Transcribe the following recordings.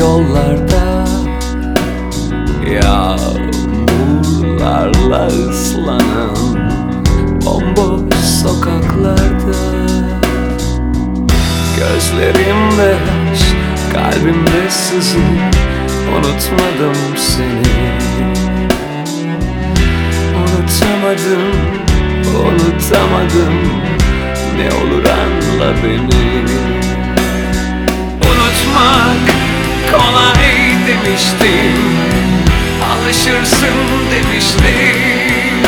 yollarda, yağmurlarla ıslanan bomboş sokaklarda. Gözlerimde yaş, kalbimde sızı, unutmadım seni. Unutamadım, unutamadım, ne olur anla beni. Unutmak kolay demiştim, alışırsın demiştim.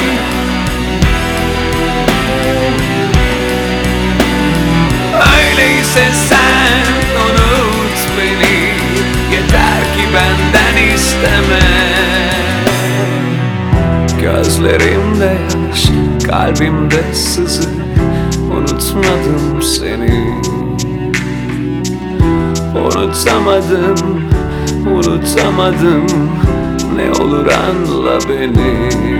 Öyleyse sen unut beni, yeter ki benden isteme. Gözlerimde yaş, kalbimde sızı, unutmadım seni. Unutamadım, unutamadım, ne olur anla beni.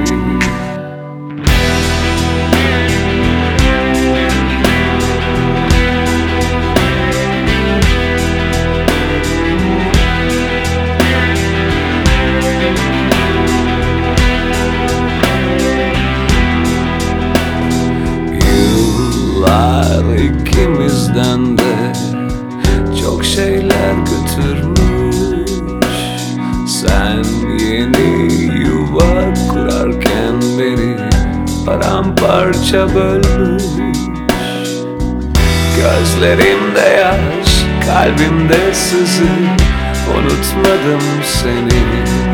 Yıllar ikimizden de çok şeyler götürmüş. Sen yeni yuva kurarken beni paramparça bölmüş. Gözlerimde yaş, kalbimde sızı, unutmadım seni.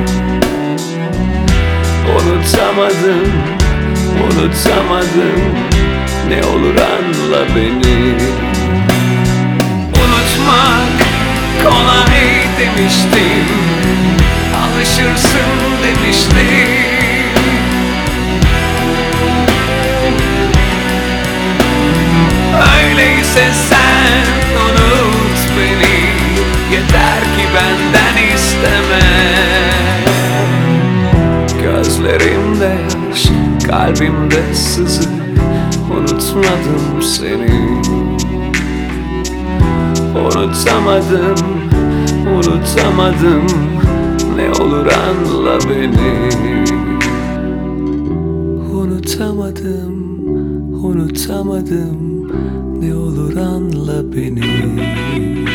Unutamadım, unutamadım, ne olur anla beni. Unutmak kolay demiştim, alışırsın demiştim. Öyleyse sen unut beni, yeter ki benden isteme. Gözlerimde yaş, kalbimde sızı, unutmadım seni. Unutamadım, unutamadım, ne olur anla beni. Unutamadım, unutamadım, ne olur anla beni.